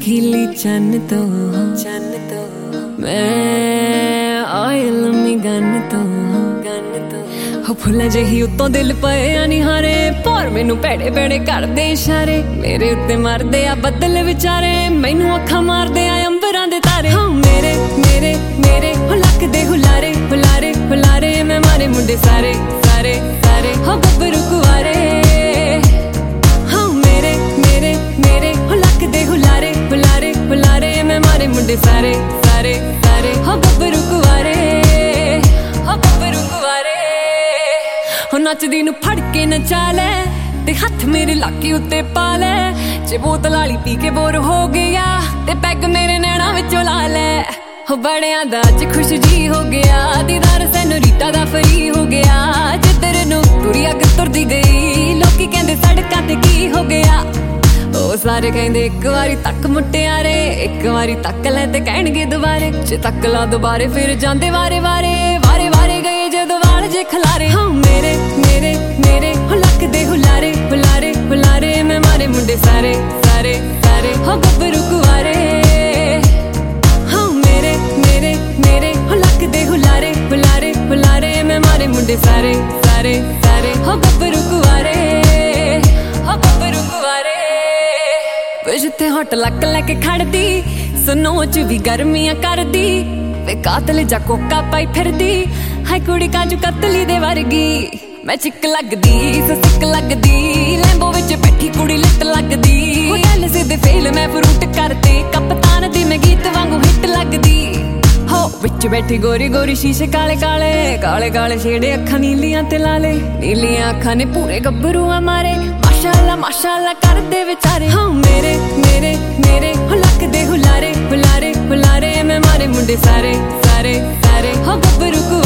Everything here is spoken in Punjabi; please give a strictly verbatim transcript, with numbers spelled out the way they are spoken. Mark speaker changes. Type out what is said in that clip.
Speaker 1: ਨੀਲੀ ਚੰਨ ਤੋਂ ਚੰਨ ਤੋਂ ਮੈਂ ਆਏ ਲੰਮੀ ਗੰਨ ਤੋਂ ਗੰਨ ਤੋਂ ਹੋ ਫੁੱਲਾਂ ਜਿਹੀ ਉੱਤੋਂ ਦਿਲ ਪਏ ਆ ਨਿਹਾਰੇ ਪਰ ਮੈਨੂੰ ਭੈੜੇ ਭੈੜੇ ਕਰਦੇ ਇਸ਼ਾਰੇ ਮੇਰੇ ਉੱਤੇ ਮਰਦੇ ਆ ਬੱਦਲ ਵਿਚਾਰੇ ਮੈਨੂੰ ਅੱਖਾਂ ਮਾਰਦੇ ਆ ਅੰਬਰਾਂ ਦੇ ਤਾਰੇ ਹਾਂ ਮੇਰੇ ਮੇਰੇ ਮੇਰੇ ਹੋ ਲੱਕਦੇ ਹੁਲਾਰੇ ਹੁਲਾਰੇ ਹੁਲਾਰੇ ਮੈਂ ਮਾਰੇ ਮੁੰਡੇ ਸਾਰੇ ਸਾਰੇ ਸਾਰੇ ਹੋ ਗੱਭਰੂ ਕੁਆਰੇ ਹਾਂ ਮੇਰੇ ਮੇਰੇ ਮੇਰੇ ਹੋ ਲੱਕਦੇ ਹੁਲਾਰੇ ਹੁਲਾਰੇ ਹੁਲਾਰੇ ਮੈਂ ਮਾਰੇ ਮੁੰਡੇ ਸਾਰੇ ਸਾਰੇ ਸਾਰੇ ਹੋ ਗੱਭਰੂ ਕੁਆਰੇ ਹੋ ਗੱਭਰੂ ਕੁਆਰੇ ਹੋ ਨੱਚਦੀ ਨੂੰ ਫੜ ਕੇ ਨਚਾ ਲੈ ਤੇ ਹੱਥ ਮੇਰੇ ਲਾਕੇ ਉੱਤੇ ਪਾ ਲੈ ਜੇ ਬੋਤਲ ਵਾਲੀ ਪੀ ਕੇ ਬੋਰ ਹੋ ਗਿਆ ਤੇ ਪੈਗ ਮੇਰੇ ਨੈਣਾ ਵਿੱਚੋਂ ਲਾ ਲੈ ਹੋ ਬੜਿਆਂ ਦਾ ਅੱਜ ਖੁਸ਼ ਜੀ ਹੋ ਗਿਆ ਦੀਦਾਰ ਸੈਨੋਰੀਟਾ ਦਾ ਫਰੀ ਹੋ ਗਿਆ ਜਿੱਧਰ ਨੂੰ ਤੁਰੀ ਅੱਗ ਤੁਰਦੀ ਗਈ ਲੋਕੀ ਕਹਿੰਦੇ ਸੜਕਾਂ ਤੇ ਕੀ ਹੋ ਗਿਆ ਉਹ ਸਾਰੇ ਕਹਿੰਦੇ ਇੱਕ ਵਾਰੀ ਤੱਕ ਮੁਟਿਆਰੇ ਇੱਕ ਵਾਰੀ ਤੱਕ ਲੈ ਤੇ ਕਹਿਣਗੇ ਦੁਬਾਰੇ ਜੇ ਤੱਕ ਲਾ ਦੁਬਾਰੇ ਫਿਰ ਜਾਂਦੇ ਵਾਰੇ ਵਾਰੇ ਵਾਰੇ ਵਾਰੇ ਗਏ ਜਦੋਂ ਵਾਲ ਜੇ ਖਲਾਰੇ ਹਾਂ ਮੇਰੇ ਮੇਰੇ ਮੇਰੇ ਹੋ ਲੱਕਦੇ ਹੁਲਾਰੇ ਹੁਲਾਰੇ ਹੁਲਾਰੇ ਮੈਂ ਮਾਰੇ ਮੁੰਡੇ ਸਾਰੇ ਸਾਰੇ ਸਾਰੇ ਹੋ ਗੱਭਰੂ ਕੁਆਰੇ ਹਾਂ ਮੇਰੇ ਮੇਰੇ ਮੇਰੇ ਹੋ ਲੱਕਦੇ ਹੁਲਾਰੇ ਹੁਲਾਰੇ ਹੁਲਾਰੇ ਮੈਂ ਮਾਰੇ ਮੁੰਡੇ ਸਾਰੇ ਸਾਰੇ ਸਾਰੇ ਹੋ ਗੱਭਰੂ ਕੁਆਰੇ ਹੋ ਗੱਭਰੂ ਕੁਆਰੇ ਜਿੱਥੇ ਹਟ ਲੱਕ ਲੈ ਕੇ ਖੜਦੀ ਸੁਨੋ ਚ ਵੀ ਗਰਮੀਆਂ ਕਰਦੀ ਵੇ ਕਾਤਲ ਜਾ ਕੋਕਾ ਪਾਈ ਫਿਰਦੀ ਹਾਏ ਕੁੜੀ ਕਾਜੂ ਕਤਲੀ ਦੇ ਵਰਗੀ ਮੈਂ ਚਿੱਕ ਲੱਗਦੀ ਸਿੱਕ ਲੱਗਦੀ ਲੈਂਬੋ ਵਿੱਚ ਬੈਠੀ ਕੁੜੀ ਲਿੱਟ ਲੱਗਦੀ ਹੋਟਲ ਸਿੱਧੇ ਫੇਲ ਮੈਂ ਫਰੂਟ ਕਰਤੇ ਕਪਤਾਨ ਦੀ ਮੈਂ ਗੀਤ ਵਾਂਗੂ ਹਿੱਟ ਲੱਗਦੀ ਹੋ ਵਿੱਚ ਬੈਠੀ ਗੋਰੀ ਗੋਰੀ ਸ਼ੀਸ਼ੇ ਕਾਲੇ ਕਾਲੇ ਕਾਲੇ ਕਾਲੇ ਛੇੜੇ ਅੱਖਾਂ ਨੀਲੀਆਂ ਤੇ ਲਾਲੇ ਨੀਲੀਆਂ ਅੱਖਾਂ ਨੇ ਪੂਰੇ ਗੱਭਰੂ ਆ ਮਾਰੇ ਮਾਸ਼ਾਅੱਲਾ ਮਾਸ਼ਾਅੱਲਾ ਕਰਦੇ ਵਿਚਾਰੇ ਹਾਂ ਮੇਰੇ ਮੇਰੇ ਮੇਰੇ ਹੋ ਲੱਕਦੇ ਹੁਲਾਰੇ ਹੁਲਾਰੇ ਹੁਲਾਰੇ ਮੈਂ ਮਾਰੇ ਮੁੰਡੇ ਸਾਰੇ ਸਾਰੇ ਸਾਰੇ ਹੋ ਗੱਭਰੂ